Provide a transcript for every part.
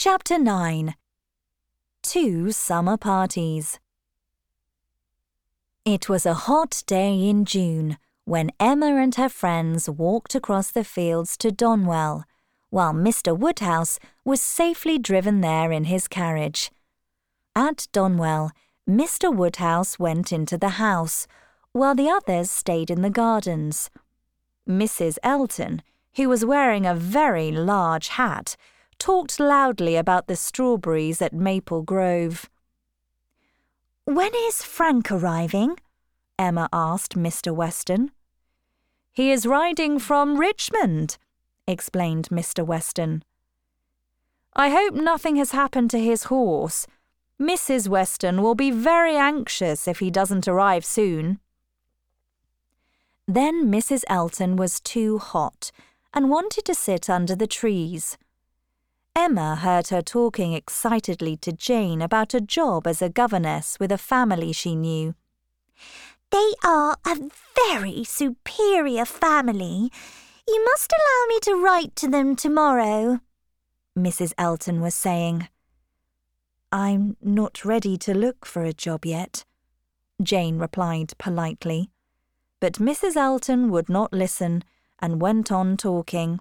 Chapter 9. 2 Summer Parties. It was a hot day in June when Emma and her friends walked across the fields to Donwell, while Mr. Woodhouse was safely driven there in his carriage. At Donwell, Mr. Woodhouse went into the house, while the others stayed in the gardens. Mrs. Elton, who was wearing a very large hat, talked loudly about the strawberries at Maple Grove. "When is Frank arriving?" Emma asked Mr. Weston. "He is riding from Richmond," explained Mr. Weston. "I hope nothing has happened to his horse. Mrs. Weston will be very anxious if he doesn't arrive soon." Then Mrs. Elton was too hot and wanted to sit under the trees. Emma heard her talking excitedly to Jane about a job as a governess with a family she knew. "They are a very superior family. You must allow me to write to them tomorrow," Mrs. Elton was saying. "I'm not ready to look for a job yet," Jane replied politely. But Mrs. Elton would not listen and went on talking.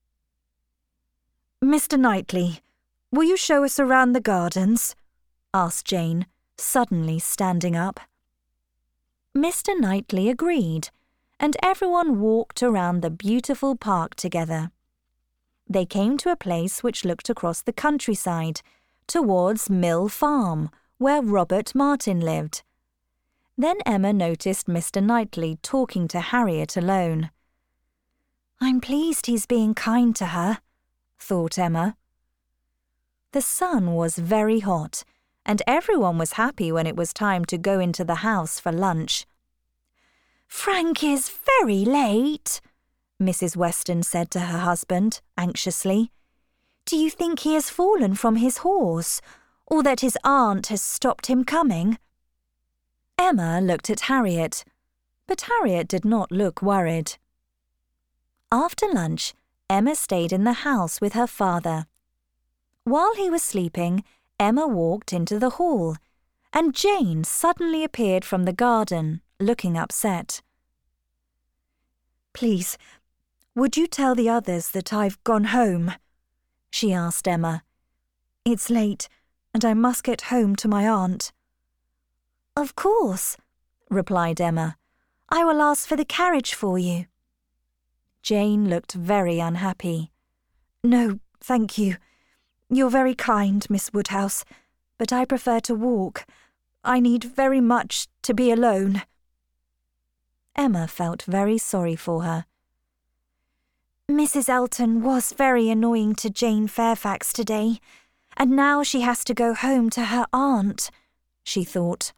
"Mr. Knightley, will you show us around the gardens?" asked Jane, suddenly standing up. Mr. Knightley agreed, and everyone walked around the beautiful park together. They came to a place which looked across the countryside, towards Mill Farm, where Robert Martin lived. Then Emma noticed Mr. Knightley talking to Harriet alone. "I'm pleased he's being kind to her," thought Emma. The sun was very hot, and everyone was happy when it was time to go into the house for lunch. "Frank is very late," Mrs. Weston said to her husband, anxiously. "Do you think he has fallen from his horse, or that his aunt has stopped him coming?" Emma looked at Harriet, but Harriet did not look worried. After lunch, Emma stayed in the house with her father. While he was sleeping, Emma walked into the hall, and Jane suddenly appeared from the garden, looking upset. "Please, would you tell the others that I've gone home?" she asked Emma. "It's late, and I must get home to my aunt." "Of course," replied Emma. "I will ask for the carriage for you." Jane looked very unhappy. "No, thank you. You're very kind, Miss Woodhouse, but I prefer to walk. I need very much to be alone." Emma felt very sorry for her. "Mrs. Elton was very annoying to Jane Fairfax today, and now she has to go home to her aunt," she thought.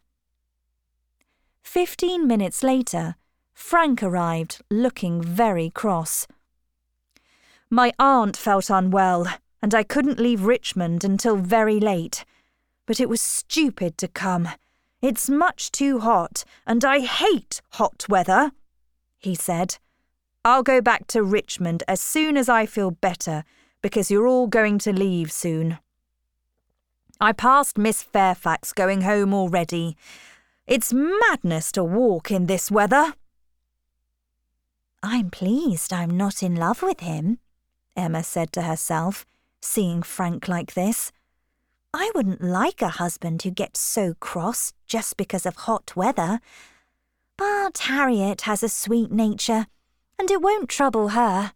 15 minutes later, Frank arrived, looking very cross. "My aunt felt unwell, and I couldn't leave Richmond until very late. But it was stupid to come. It's much too hot, and I hate hot weather," he said. "I'll go back to Richmond as soon as I feel better, because you're all going to leave soon. I passed Miss Fairfax going home already. It's madness to walk in this weather." "I'm pleased I'm not in love with him," Emma said to herself, seeing Frank like this. "I wouldn't like a husband who gets so cross just because of hot weather. But Harriet has a sweet nature, and it won't trouble her."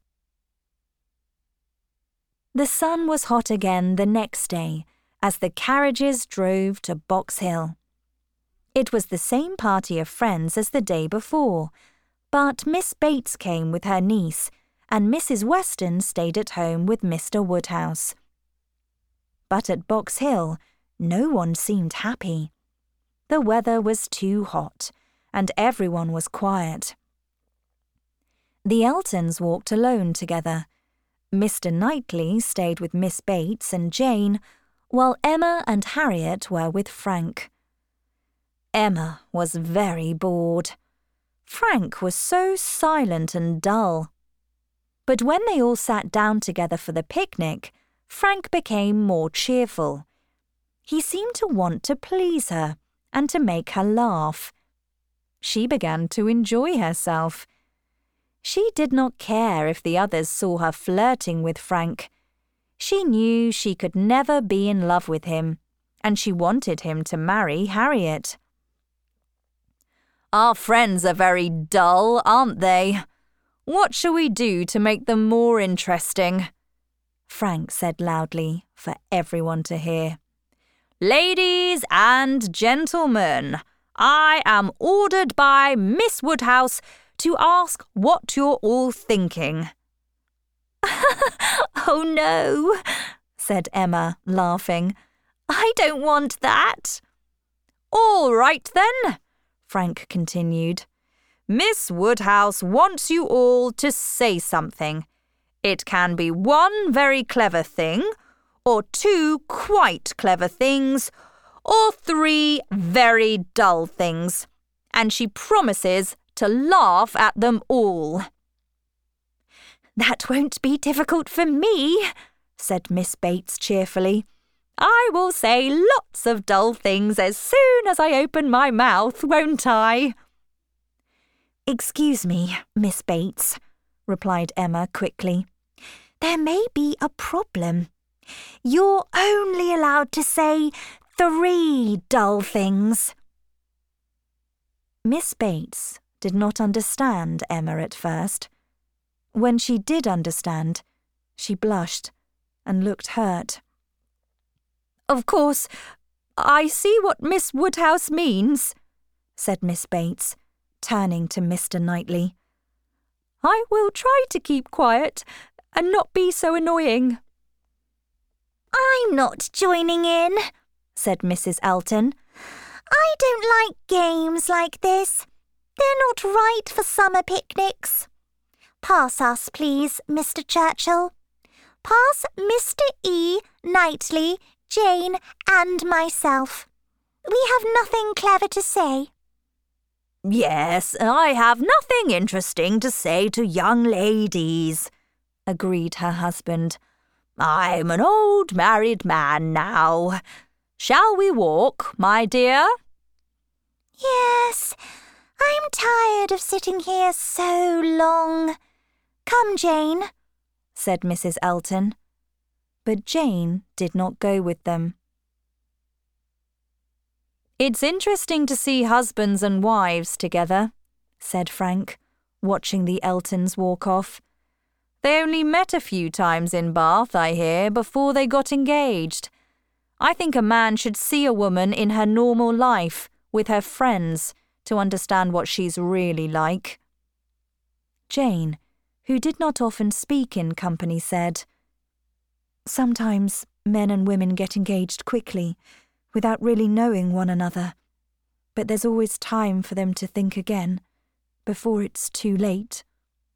The sun was hot again the next day as the carriages drove to Box Hill. It was the same party of friends as the day before, but Miss Bates came with her niece, and Mrs. Weston stayed at home with Mr. Woodhouse. But at Box Hill, no one seemed happy. The weather was too hot, and everyone was quiet. The Eltons walked alone together. Mr. Knightley stayed with Miss Bates and Jane, while Emma and Harriet were with Frank. Emma was very bored. Frank was so silent and dull. But when they all sat down together for the picnic, Frank became more cheerful. He seemed to want to please her and to make her laugh. She began to enjoy herself. She did not care if the others saw her flirting with Frank. She knew she could never be in love with him, and she wanted him to marry Harriet. "Our friends are very dull, aren't they? What shall we do to make them more interesting?" Frank said loudly for everyone to hear. "Ladies and gentlemen, I am ordered by Miss Woodhouse to ask what you're all thinking." "Oh no," said Emma, laughing. "I don't want that." "All right then," Frank continued. "Miss Woodhouse wants you all to say something. It can be one very clever thing, or two quite clever things, or three very dull things, and she promises to laugh at them all." "That won't be difficult for me," said Miss Bates cheerfully. "I will say lots of dull things as soon as I open my mouth, won't I?" "Excuse me, Miss Bates," replied Emma quickly. "There may be a problem. You're only allowed to say 3 dull things." Miss Bates did not understand Emma at first. When she did understand, she blushed and looked hurt. "Of course, I see what Miss Woodhouse means," said Miss Bates, turning to Mr. Knightley. "I will try to keep quiet and not be so annoying." "I'm not joining in," said Mrs. Elton. "I don't like games like this. They're not right for summer picnics. Pass us, please, Mr. Churchill. Pass Mr. E. Knightley, Jane, and myself. We have nothing clever to say." "Yes, I have nothing interesting to say to young ladies," agreed her husband. "I'm an old married man now. Shall we walk, my dear?" "Yes, I'm tired of sitting here so long. Come, Jane," said Mrs. Elton. But Jane did not go with them. "It's interesting to see husbands and wives together," said Frank, watching the Eltons walk off. "They only met a few times in Bath, I hear, before they got engaged. I think a man should see a woman in her normal life, with her friends, to understand what she's really like." Jane, who did not often speak in company, said, "Sometimes men and women get engaged quickly, without really knowing one another. But there's always time for them to think again, before it's too late."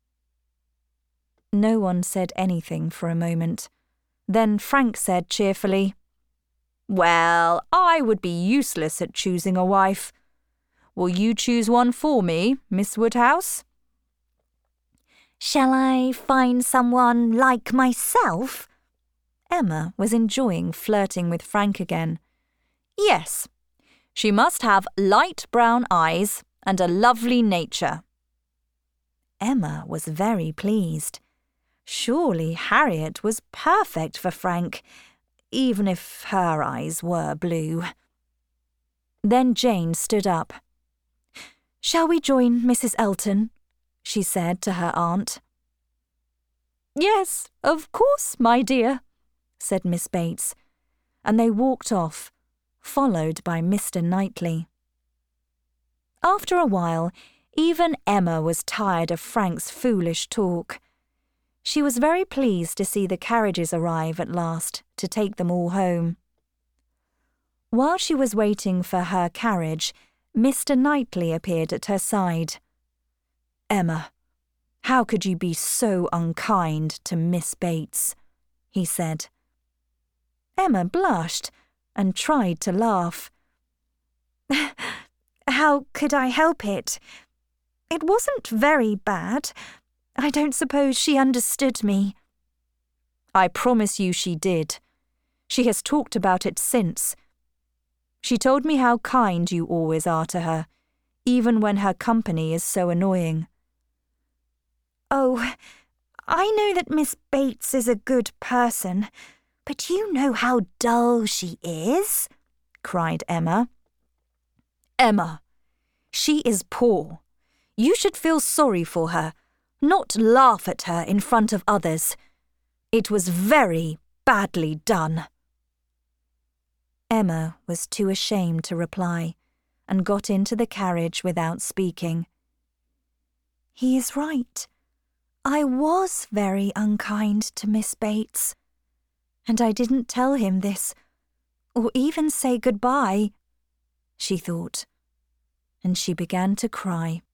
No one said anything for a moment. Then Frank said cheerfully, "Well, I would be useless at choosing a wife. Will you choose one for me, Miss Woodhouse?" "Shall I find someone like myself?" Emma was enjoying flirting with Frank again. "Yes. She must have light brown eyes and a lovely nature." Emma was very pleased. Surely Harriet was perfect for Frank, even if her eyes were blue. Then Jane stood up. "Shall we join Mrs. Elton?" she said to her aunt. "Yes, of course, my dear," said Miss Bates, and they walked off, followed by Mr. Knightley. After a while, even Emma was tired of Frank's foolish talk. She was very pleased to see the carriages arrive at last to take them all home. While she was waiting for her carriage, Mr. Knightley appeared at her side. "Emma, how could you be so unkind to Miss Bates?" he said. Emma blushed and tried to laugh. "How could I help it? It wasn't very bad. I don't suppose she understood me." I promise you she did. She has talked about it since. She told me how kind you always are to her, even when her company is so annoying." "Oh, I know that Miss Bates is a good person, but you know how dull she is," cried Emma. "Emma, she is poor. You should feel sorry for her, not laugh at her in front of others. It was very badly done." Emma was too ashamed to reply and got into the carriage without speaking. "He is right. I was very unkind to Miss Bates. And I didn't tell him this, or even say goodbye," she thought, and she began to cry.